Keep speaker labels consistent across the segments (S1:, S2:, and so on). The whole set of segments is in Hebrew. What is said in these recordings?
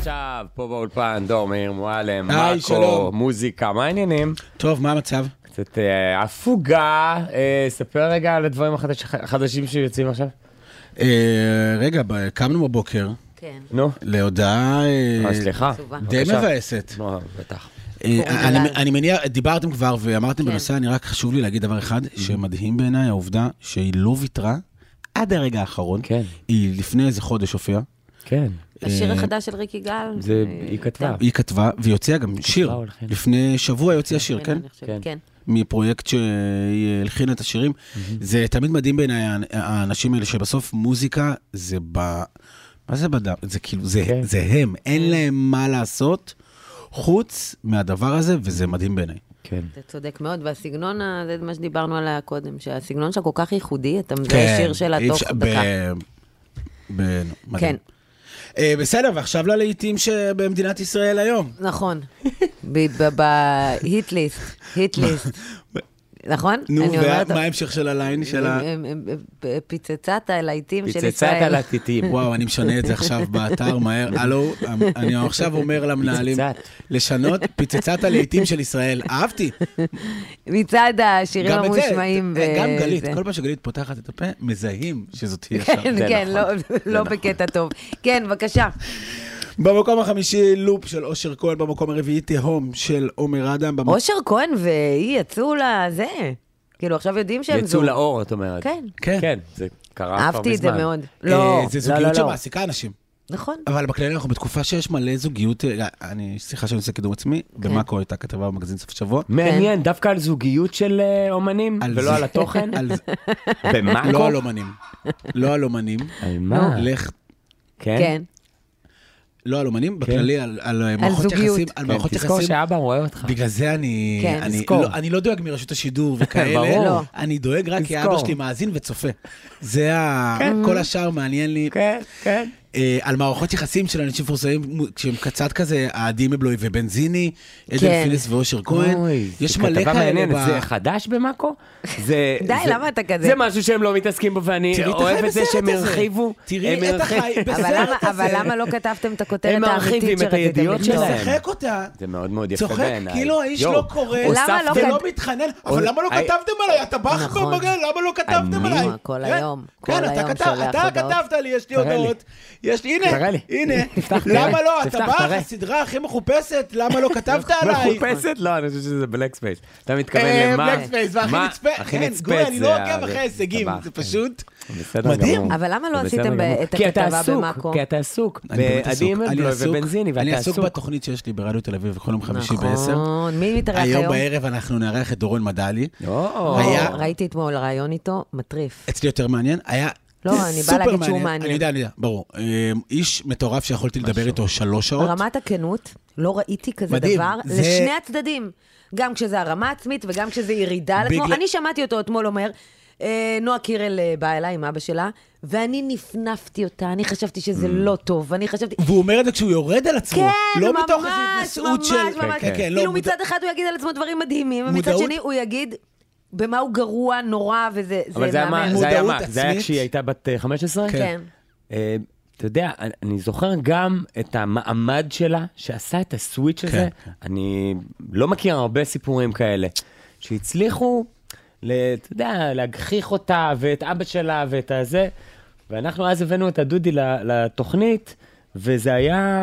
S1: עכשיו, פה באולפן, דור מאיר מועלם,
S2: היי,
S1: מקו,
S2: שלום.
S1: מוזיקה, מה העניינים?
S2: טוב, מה המצב?
S1: קצת הפוגה, ספר רגע על הדברים החדשים שיוצאים עכשיו.
S2: רגע, קמנו בבוקר,
S3: כן.
S1: נו,
S2: להודעה
S1: סליחה.
S2: די
S1: בבקשה.
S2: מבאסת.
S1: נו, בטח.
S2: אני מניח, דיברתם כבר ואמרתם בנושא, אני רק חשוב לי להגיד דבר אחד, שמדהים בעיניי העובדה שהיא לא ויתרה עד הרגע האחרון.
S1: כן.
S2: היא לפני איזה חודש הופיעה.
S1: כן.
S3: השיר החדש של ריקי גל.
S1: היא כתבה.
S2: היא כתבה, והיא הוציאה גם שיר.
S1: הולכים.
S2: לפני שבוע היא הוציאה שיר, כן?
S3: כן.
S2: מפרויקט שהיא הלחינה את השירים. זה תמיד מדהים בעיניי, האנשים האלה שבסוף מוזיקה זה מה זה בדם? זה כאילו, זה הם. אין להם מה לעשות חוץ מהדבר הזה, וזה מדהים בעיניי.
S1: כן.
S3: אתה צודק מאוד, והסגנון, זה מה שדיברנו עליה קודם, שהסגנון שלה כל כך ייחודי, אתה מזהה שיר שלה תוך דקה.
S2: מדהים. בסדר, ועכשיו ללהיטים שבמדינת ישראל היום.
S3: נכון. בהיט-ליסט. נכון?
S2: נו, ומה ההמשך של הליין שלה?
S3: פיצצת הלהיטים של ישראל.
S1: פיצצת על הטיטים.
S2: וואו, אני משנה את זה עכשיו באתר, מהר. הלו, אני עכשיו אומר למנהלים, לשנות פיצצת הלהיטים של ישראל. אהבתי.
S3: מצד השירים המושמעים.
S2: גם גלית, כל פעם שגלית פותחת את הפה, מזהים שזאת תהיה שם.
S3: כן, לא בקטע טוב. כן, בבקשה.
S2: במקום החמישי, לופ של אושר כהן, במקום הרביעי, תהום של עומר אדם.
S3: אושר כהן והיא יצאו לזה. כאילו, עכשיו יודעים שהם
S1: יצאו לאור, את אומרת.
S3: כן.
S2: כן.
S1: זה קרה כבר מזמן.
S3: אהבתי את זה מאוד.
S2: זה זוגיות שמעסיקה אנשים.
S3: נכון.
S2: אבל בכלל אנחנו בתקופה שיש מלא זוגיות, סליחה שאני עושה קידום עצמי, במאקו הייתה כתבה במגזין סוף שבוע.
S1: מעניין, דווקא על זוגיות של אומנים, ולא על התוכן. במאקו?
S2: לא על אומנים. לא על אומנים.
S1: על מה?
S2: לך.
S3: כן.
S2: לא על אומנים, בכללי על מערכות יחסים. על מערכות יחסים.
S1: תזכור שאבא רואה אותך.
S2: בגלל זה אני לא דואג מרשות השידור וכאלה. אני דואג רק כי אבא שלי מאזין וצופה. זה כל השאר מעניין לי.
S1: כן, כן.
S2: על מערכות יחסים של אנשים מפורסמים, כשהם קצת כזה, עדי מבלוי ובנזיני, עדן פינס ואושר כהן, יש מלא כאלה.
S1: זה חדש במאקו?
S3: די, למה אתה כזה?
S1: זה משהו שהם לא מתעסקים בו, ואני אוהב את זה שהם הרחיבו.
S2: תראי את החי בסרט הזה.
S3: אבל למה לא כתבתם את הכותרת
S1: הם מרחיבים את הידיעות שלהם.
S2: משחק אותה.
S1: זה מאוד מאוד יפה בעיניי.
S2: צוחק, כאילו האיש לא קורא, ולא מתחנן. אבל למה לא כתבתם עליי? אתה בח במגן, למה לא כתבתם עליי?
S3: כל היום.
S2: כן, אתה כתבת לי, יש לי הודעות. הנה, למה לא? אתה בא, הסדרה הכי מחופשת, למה לא כתבת עליי?
S1: מחופשת? לא, אני חושב שזה בלק ספייס. אתה מתכוון למה?
S2: בלק ספייס, והכי נצפה, אני לא עוקב אחרי הישגים, זה פשוט מדהים.
S3: אבל למה לא עשיתם את הכתבה במאקו?
S1: כי אתה עסוק, בעדי מבלוי ובנזיני, ואתה
S2: אני
S1: עסוק.
S2: עסוק בתוכנית שיש לי ברדיו תל אביב, בכל יום חמישי ב-10.
S3: נכון, מי מתארח היום?
S2: היום בערב אנחנו נארח את דורון מדלי.
S3: ראיתי אתמול רעיון איתו, מטריף.
S2: אצלי יותר מעניין, היה
S3: לא, אני באה להגיד שהוא מעניין.
S2: אני יודע, ברור. איש מטורף שיכולתי לדבר איתו 3 שעות.
S3: רמת הכנות, לא ראיתי כזה דבר, לשני הצדדים. גם כשזה הרמה עצמית וגם כשזה ירידה לעצמו. אני שמעתי אותו אתמול אומר, נועה קירל באה אליי עם אבא שלה, ואני נפנפתי אותה, אני חשבתי שזה לא טוב,
S2: והוא אומר את זה כשהוא יורד על עצמו.
S3: כן,
S2: לא מתוך איזו התנסות של...
S3: כאילו מצד אחד הוא יגיד על עצמו דברים מדהימים, ומצד שני הוא יגיד... במה הוא גרוע, נורא, וזה מאמן.
S1: זה היה מה? זה היה כשהיא הייתה בת 15?
S3: כן.
S1: אתה יודע, אני זוכר גם את המעמד שלה, שעשה את הסוויץ' הזה. אני לא מכיר הרבה סיפורים כאלה, שהצליחו, אתה יודע, להגחיך אותה, ואת אבא שלה, ואת הזה, ואנחנו אז הבאנו את הדודי לתוכנית, וזה היה...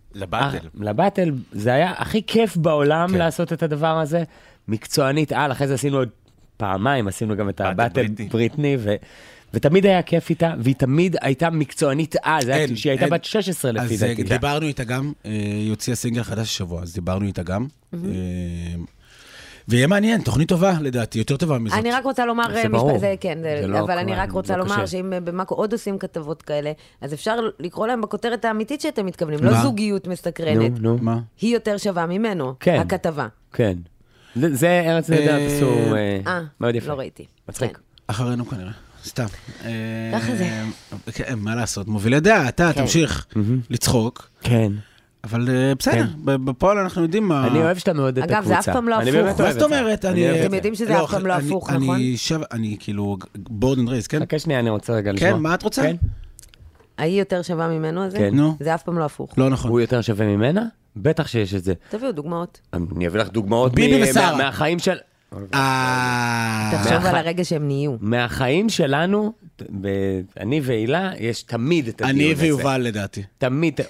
S1: לבטל. זה היה הכי כיף בעולם לעשות את הדבר הזה. מקצוענית אחרי זה עשינו עוד פעמיים, עשינו גם את הבטל בריטני, ותמיד היה כיף איתה, והיא תמיד הייתה מקצוענית שהיא הייתה בת 16 לפי דעתי.
S2: אז דיברנו איתה גם, היא הוציאה סינגל חדש השבוע, אז דיברנו איתה גם, ויהיה מעניין, תוכנית טובה לדעתי, יותר טובה מזאת.
S3: אני רק רוצה לומר, אבל אני רק רוצה לומר שאם במאקו עוד עושים כתבות כאלה, אז אפשר לקרוא להם בכותרת האמיתית שאתם מתכוונים, לא זוגיות מסתקרנת, היא יותר שווה ממנו, הכתבה.
S1: כן. זה ארץ נהדר פסור מאוד יפה.
S3: לא ראיתי.
S1: מצחיק.
S2: אחרינו כנראה, סתם.
S3: ככה זה.
S2: מה לעשות, מובילי דעה, אתה תמשיך לצחוק.
S1: כן.
S2: אבל בסדר, בפועל אנחנו יודעים מה...
S1: אני אוהב שאתה מאוד את הקבוצה.
S3: אגב, זה אף פעם לא הפוך.
S2: מה זאת אומרת?
S3: אתם יודעים שזה אף פעם לא הפוך, נכון?
S2: אני כאילו בורד אנד רייז, כן?
S1: חכה שנייה, אני רוצה רגע לשמוע.
S2: כן, מה את רוצה?
S3: ההיא יותר שווה ממנו הזה?
S1: כן.
S2: נו.
S3: זה אף פעם לא הפוך.
S2: לא נכון.
S1: הוא יותר שווה ממנה? בטח שיש את זה.
S3: תביאו דוגמאות.
S1: אני אביא לך דוגמאות
S2: ביבי ושרה.
S1: מהחיים של...
S3: תחשוב על הרגע שהם נהיו.
S1: מהחיים שלנו, אני ואילה, יש תמיד את הדיון הזה.
S2: אני ויובל לדעתי.
S1: תמיד,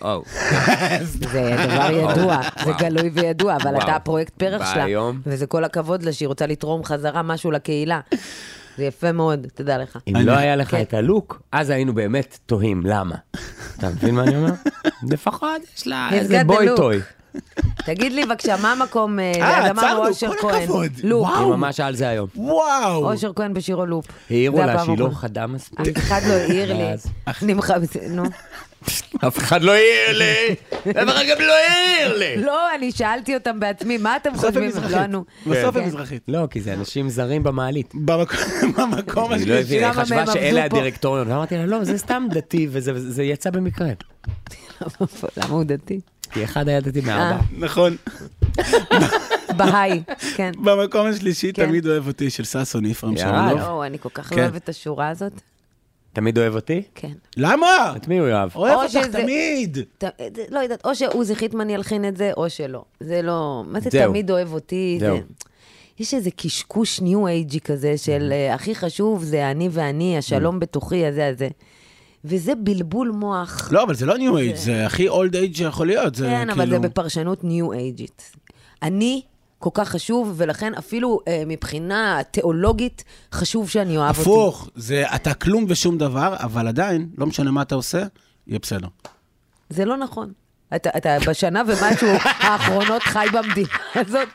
S3: זה דבר ידוע, זה גלוי וידוע, אבל אתה הפרויקט פרח שלה,
S1: ביום.
S3: וזה כל הכבוד לה שהיא רוצה לתרום חזרה משהו לקהילה. זה יפה מאוד, תדע לך.
S1: אם לא היה לך את הלוק, אז היינו באמת תוהים, למה? אתה מבין מה אני אומר? לפחות יש לה איזה בוי טוי.
S3: תגיד לי בבקשה, מה המקום, אמרנו אושר כהן. לופ.
S1: היא ממש על זה היום.
S2: וואו.
S3: אושר כהן בשירו לופ.
S1: העירו לה שהיא לא חדה מספיק.
S3: אף אחד לא העיר לי. אני נו.
S1: אף אחד לא העיר לי. אף אחד גם לא העיר לי.
S3: לא, אני שאלתי אותם בעצמי, מה אתם חושבים?
S2: בסוף היא מזרחית.
S1: לא, כי זה אנשים זרים במעלית.
S2: במקום
S1: היא לא
S2: השלישי.
S1: הבינה, היא
S3: כמה
S1: חשבה
S3: מהם
S1: שאלה
S3: עבדו פה.
S1: הדירקטוריון. ואמרתי לה, לא, זה סתם דתי, וזה יצא במקרה.
S3: למה הוא דתי?
S1: כי אחד היה דתי מארבע.
S2: נכון.
S3: בהיי, כן.
S2: במקום השלישי
S3: כן.
S2: תמיד אוהב אותי של ששון יפרם
S1: יאללה.
S2: שרונוב.
S3: לא, אני כל כך לא
S2: כן.
S3: אוהבת את השורה הזאת.
S1: תמיד אוהב אותי?
S3: כן.
S2: למה?
S1: את מי הוא יאהב?
S2: אוהב
S3: או
S2: אותך
S3: שזה-
S2: תמיד.
S3: לא יודעת, או שעוזי חיטמן ילחין את זה, או שלא. זה לא... מה זה
S1: זהו.
S3: תמיד אוהב אותי?
S1: זהו.
S3: יש איזה קשקוש ניו אייג'י כזה של הכי חשוב זה אני ואני, השלום בתוכי, הזה. וזה בלבול מוח.
S2: לא, אבל זה לא ניו אייג', זה הכי אולד אייג' שיכול להיות.
S3: כן, אבל זה בפרשנות ניו אייג'ית. אני כל כך חשוב, ולכן אפילו מבחינה תיאולוגית, חשוב שאני אוהב אותי.
S2: הפוך, אתה כלום ושום דבר, אבל עדיין, לא משנה מה אתה עושה, יהיה בסדר.
S3: זה לא נכון. אתה בשנה ומשהו האחרונות חי במדינה הזאת.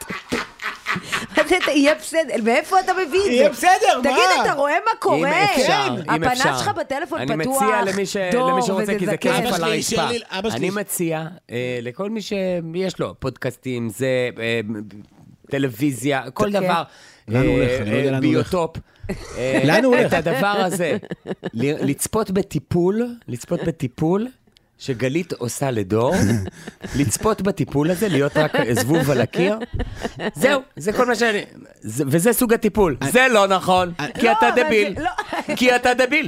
S3: יהיה בסדר, מאיפה אתה מביא את זה?
S2: יהיה בסדר, מה?
S3: תגיד, אתה רואה מה קורה?
S1: אם אפשר.
S3: הפנס שלך בטלפון
S1: אני
S3: פתוח,
S1: מציע
S3: דור,
S1: למי שרוצה,
S3: וזה
S1: כי זה
S3: זקן.
S1: כסף
S2: אבא
S1: על
S2: שלי,
S1: הרצפה.
S2: שלי, אבא שלי.
S1: אני מציע לכל מי שיש לו פודקאסטים, זה טלוויזיה, כל
S3: כן.
S1: דבר,
S2: לאן הוא הולך? אני לא יודע לאן הוא הולך.
S1: ביוטופ.
S2: לאן הוא הולך?
S1: את הדבר הזה, לצפות בטיפול, שגלית עושה לדור, לצפות בטיפול הזה, להיות רק זבוב על הקיר, זהו, זה כל מה שאני... וזה סוג הטיפול. זה לא נכון, כי אתה דביל. כי אתה דביל.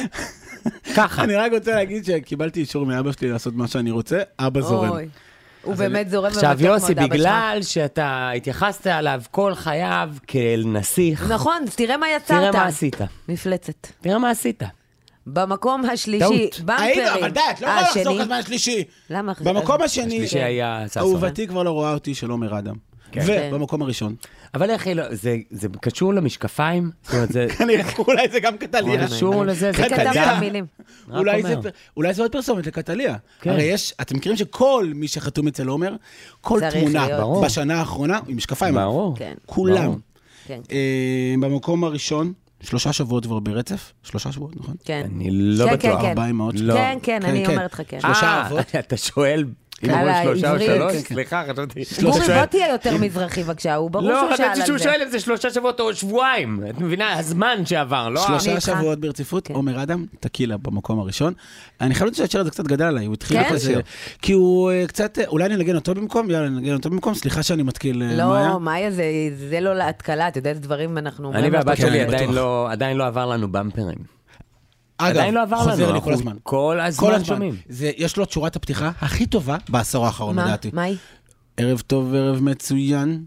S1: ככה.
S2: אני רק רוצה להגיד שקיבלתי אישור מאבא שלי לעשות מה שאני רוצה, אבא זורם.
S3: אוי, הוא באמת זורם
S1: עכשיו
S3: ומתוק מאוד,
S1: יוסי,
S3: אבא שלך.
S1: בגלל שאתה התייחסת עליו כל חייו כאל נסיך,
S3: נכון, אז תראה מה יצרת.
S1: תראה מה עשית.
S3: מפלצת.
S1: תראה מה עשית.
S3: במקום השלישי,
S1: טעות.
S3: במפרים.
S2: אבל די, את לא יכולה לחזור לזמן השלישי.
S3: למה?
S2: במקום השני,
S1: השלישי היה ששון.
S2: אהובתי כבר לא רואה אותי של עומר אדם.
S1: כן.
S2: ובמקום הראשון.
S1: אבל איך היא לא, זה קשור למשקפיים? זאת אומרת, זה
S2: אולי זה גם קטליה.
S1: קשור לזה, זה
S3: זה כתב את
S1: קטליה.
S3: המילים.
S1: רק אומר.
S2: אולי זה עוד פרסומת לקטליה.
S1: כן.
S2: הרי אתם מכירים שכל מי שחתום אצל עומר, כל
S3: צריך
S2: תמונה
S3: להיות.
S1: ברור.
S2: בשנה האחרונה, עם משקפיים.
S1: ברור.
S3: כן.
S2: כולם.
S1: ברור.
S3: כן.
S2: במקום הראשון, 3 שבועות כבר ברצף. 3 שבועות, נכון?
S3: כן.
S1: אני לא
S3: כן,
S1: בטוח.
S3: כן, כן.
S2: 4 אמהות.
S1: לא.
S3: כן, כן, אני אומרת לך כן.
S2: 3 אבות.
S1: אתה שואל, אם
S3: על
S1: אומרים 3 או
S3: העברית.
S1: 3,
S2: כן, כן.
S1: סליחה, חשבתי.
S3: גורי, בוא תהיה יותר מזרחי בבקשה, הוא ברור
S1: לא,
S3: שהוא שאל
S1: חשבתי
S3: על
S1: שהוא
S3: זה.
S1: שואל אם זה 3 שבועות או שבועיים. את מבינה? הזמן שעבר, לא...
S2: 3
S3: איתך.
S2: שבועות ברציפות,
S3: כן.
S2: עומר אדם, טקילה במקום הראשון. אני חייב לדעת שהשיר הזה קצת גדל עליי, הוא התחיל
S3: כן?
S2: כזה, כי הוא קצת, אולי ננגן אותו במקום, יאללה, ננגן אותו במקום, סליחה שאני מתקיל מאיה.
S3: לא, מאיה זה לא להתקלה, אתה יודע איזה דברים אנחנו אומרים.
S1: אני והבת
S2: כן,
S1: שלי
S2: אני
S1: עדיין לא עבר לנו במפרים.
S2: אגב,
S1: עדיין לא עבר לנו,
S2: חוזר לי
S1: אנחנו
S2: כל הזמן.
S1: כל הזמן שומעים.
S2: יש לו את שורת הפתיחה הכי טובה בעשור האחרון,
S3: מה?
S2: לדעתי.
S3: מה היא?
S2: ערב טוב, ערב מצוין.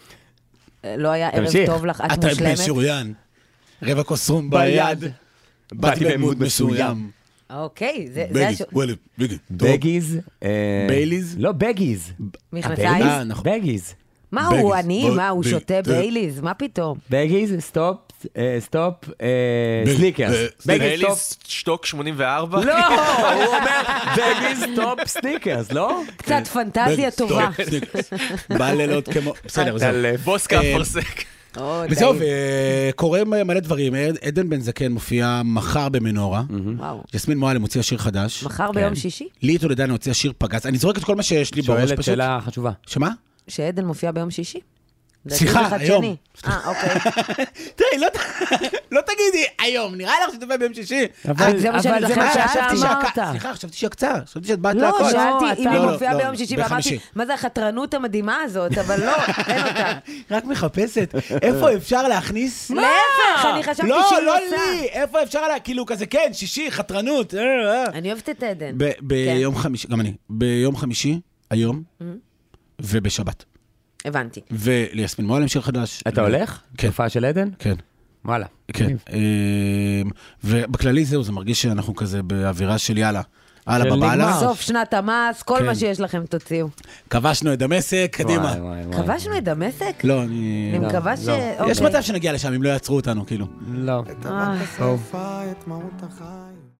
S3: לא היה ערב
S1: תמשיך.
S3: טוב לך, את
S2: אתה
S3: מושלמת.
S2: משוריין. רבע כוסרום
S1: ביד.
S2: ביד. באתי במוד מסוים.
S3: אוקיי, זה
S2: בגיז,
S3: השיר.
S2: וואלה, בגיז.
S1: בגיז.
S2: בייליז?
S1: לא, בגיז.
S3: מכנסיים?
S2: נכון.
S1: בגיז.
S3: מה
S2: בייליז.
S3: הוא עני? מה, הוא
S2: בייליז.
S3: שותה בייליז? מה פתאום?
S1: בגיז, סטופ, סניקרס. בגיז, סטופ.
S4: בייליס שטוק 84?
S1: לא, הוא אומר, בגיז, סטופ, סניקרס, לא?
S3: קצת פנטזיה טובה.
S2: בא לילות כמו... בסדר, זהו.
S4: בוסקה אפרסק.
S2: וזהו, וקורה מלא דברים. עדן בן זקן מופיע מחר במנורה.
S3: וואו.
S2: יסמין מועלם הוציאה שיר חדש.
S3: מחר ביום שישי?
S2: לי טולדנו הוציאה שיר פגז. אני זורק את כל מה שיש לי בראש
S1: שואלת
S2: פשוט.
S1: שאלה חשובה.
S2: שמה?
S3: שעדן מופיע ביום שישי?
S2: סליחה, היום.
S3: אוקיי.
S2: תראי, לא תגידי היום, נראה לך שתופעה ביום שישי.
S3: אבל זה מה שאני לכם
S1: שאמרת.
S2: סליחה, חשבתי שהקצה, חשבתי שאת באת להכל.
S3: לא, שאלתי אם היא
S2: לא,
S3: מופיעה
S2: לא,
S3: ביום שישי, ואמרתי, מה זה החתרנות המדהימה הזאת, אבל לא, אין אותה.
S2: רק מחפשת, איפה אפשר להכניס?
S3: להפך, אני חשבתי שהיא עושה.
S2: לא לי, איפה אפשר כאילו כזה, כן, שישי, חתרנות.
S3: אני אוהבת את עדן.
S2: ביום חמישי, גם אני, ביום חמישי, היום, ובשבת.
S3: הבנתי.
S2: וליסמין מועלם שיר חדש.
S1: אתה הולך?
S2: כן.
S1: הופעה של עדן?
S2: כן.
S1: וואלה.
S2: כן. ובכללי זהו, זה מרגיש שאנחנו כזה באווירה של יאללה. הלאה בבעלה.
S3: סוף שנת המס, כל מה שיש לכם תוציאו.
S2: כבשנו את דמשק, קדימה.
S3: כבשנו את דמשק?
S2: לא, אני
S3: מקווה ש...
S2: יש מצב שנגיע לשם, אם לא יעצרו אותנו, כאילו.
S1: לא.
S5: את המקסופה, את מהות החיים.